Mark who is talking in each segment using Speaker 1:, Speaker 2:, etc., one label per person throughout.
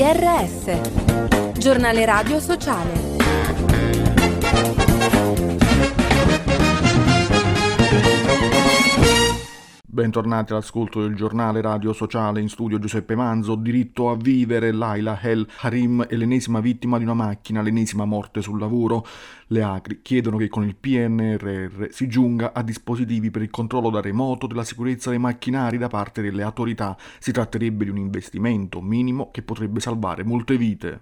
Speaker 1: GRS, Giornale Radio Sociale.
Speaker 2: Bentornati all'ascolto del Giornale Radio Sociale, in studio Giuseppe Manzo. Diritto a vivere, Laila El Harim è l'ennesima vittima di una macchina, l'ennesima morte sul lavoro. Le ACRI chiedono che con il PNRR si giunga a dispositivi per il controllo da remoto della sicurezza dei macchinari da parte delle autorità. Si tratterebbe di un investimento minimo che potrebbe salvare molte vite.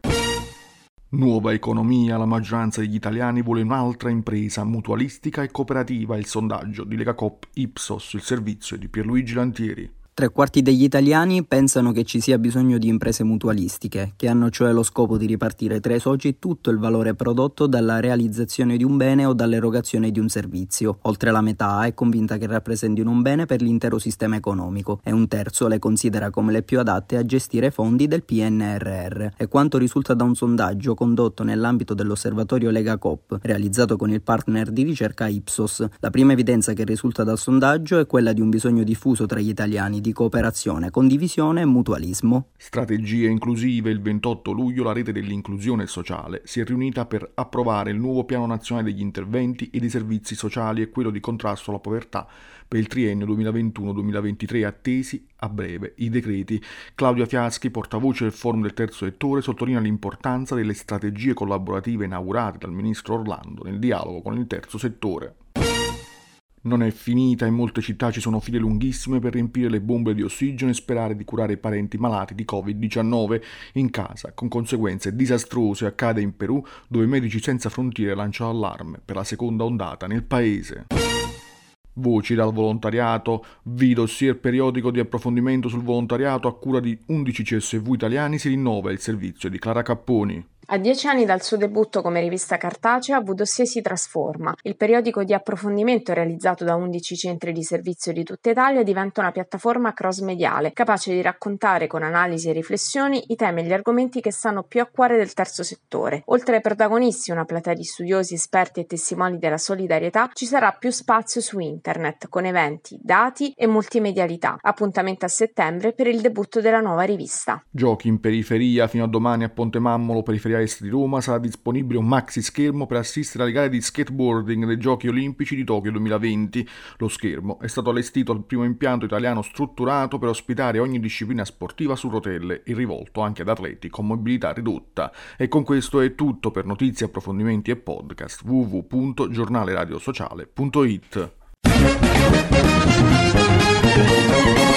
Speaker 2: Nuova economia, la maggioranza degli italiani vuole un'altra impresa mutualistica e cooperativa, il sondaggio di Legacoop Ipsos, il servizio di Pierluigi Lantieri.
Speaker 3: 3/4 degli italiani pensano che ci sia bisogno di imprese mutualistiche, che hanno cioè lo scopo di ripartire tra i soci tutto il valore prodotto dalla realizzazione di un bene o dall'erogazione di un servizio. Oltre la metà è convinta che rappresentino un bene per l'intero sistema economico e un terzo le considera come le più adatte a gestire fondi del PNRR. È quanto risulta da un sondaggio condotto nell'ambito dell'osservatorio Legacoop, realizzato con il partner di ricerca Ipsos. La prima evidenza che risulta dal sondaggio è quella di un bisogno diffuso tra gli italiani di cooperazione, condivisione e mutualismo.
Speaker 2: Strategie inclusive. Il 28 luglio la rete dell'inclusione sociale si è riunita per approvare il nuovo piano nazionale degli interventi e dei servizi sociali e quello di contrasto alla povertà per il triennio 2021-2023, attesi a breve i decreti. Claudia Fiaschi, portavoce del Forum del Terzo Settore, sottolinea l'importanza delle strategie collaborative inaugurate dal ministro Orlando nel dialogo con il terzo settore. Non è finita, in molte città ci sono file lunghissime per riempire le bombe di ossigeno e sperare di curare i parenti malati di Covid-19 in casa, con conseguenze disastrose. Accade in Perù, dove Medici Senza Frontiere lancia l'allarme per la seconda ondata nel paese. Voci dal volontariato, dossier periodico di approfondimento sul volontariato a cura di 11 CSV italiani, si rinnova il servizio di Clara Capponi.
Speaker 4: A 10 anni dal suo debutto come rivista cartacea, V-Dossier si trasforma. Il periodico di approfondimento realizzato da 11 centri di servizio di tutta Italia diventa una piattaforma cross-mediale, capace di raccontare con analisi e riflessioni i temi e gli argomenti che stanno più a cuore del terzo settore. Oltre ai protagonisti, una platea di studiosi, esperti e testimoni della solidarietà, ci sarà più spazio su internet, con eventi, dati e multimedialità. Appuntamento a settembre per il debutto della nuova rivista.
Speaker 2: Giochi in periferia. Fino a domani a Ponte Mammolo, periferia est di Roma, sarà disponibile un maxi schermo per assistere alle gare di skateboarding dei Giochi Olimpici di Tokyo 2020. Lo schermo è stato allestito al primo impianto italiano strutturato per ospitare ogni disciplina sportiva su rotelle e rivolto anche ad atleti con mobilità ridotta. E con questo è tutto. Per notizie, approfondimenti e podcast www.giornaleradiosociale.it.